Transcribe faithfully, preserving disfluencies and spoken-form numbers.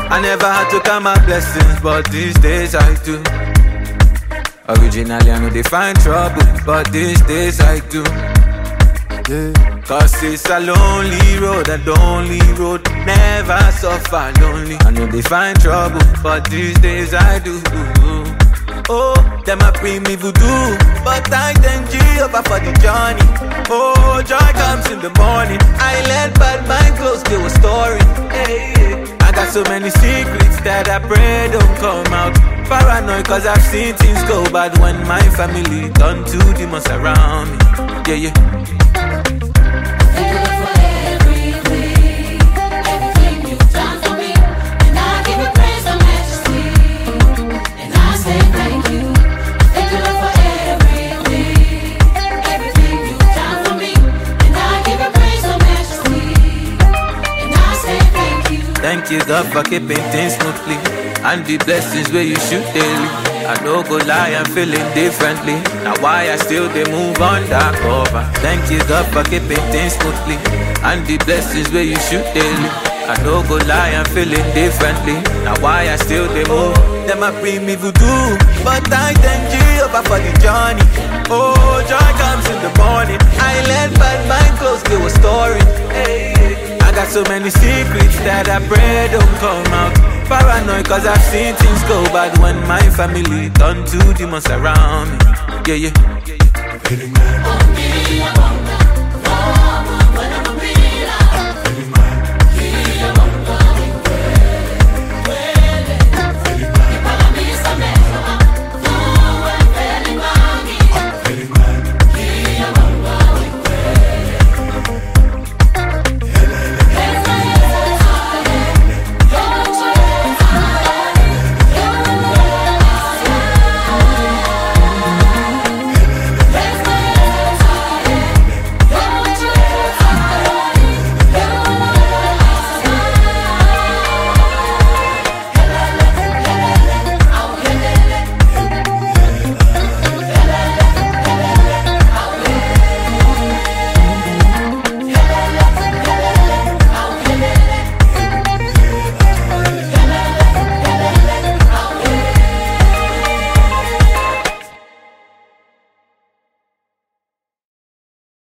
I never had to count my blessings, but these days I do. Originally I know they find trouble, but these days I do. Yeah. Cause it's a lonely road, a lonely road, never suffer lonely. I know they find trouble, but these days I do. Oh, them a bring me voodoo, but I thank Jehovah for the journey. Oh, joy comes in the morning. I let bad mind close to a story. Hey, I got so many secrets that I pray don't come out. Paranoid cause I've seen things go bad when my family done to demons around me. Yeah, yeah. Thank you for everything, everything you've done for me, and I give you praise and majesty, and I say thank you. Thank you for everything, everything you've done for me, and I give you praise and majesty, and I say thank you. Thank you God for keeping things smoothly, and the blessings where you shoot daily. I no go lie, I'm feeling differently. Now why I still they move undercover. Thank you God for keeping things smoothly, and the blessings where you shoot daily. I no go lie, I'm feeling differently. Now why I still they move. Them a bring me voodoo, but I thank Jehovah for the journey. Oh, joy comes in the morning. I let bad mind close to a story. Hey, I got so many secrets that I pray don't come out. Paranoid cause I've seen things go bad when my family done to demons around me. Yeah, yeah. Oh, me,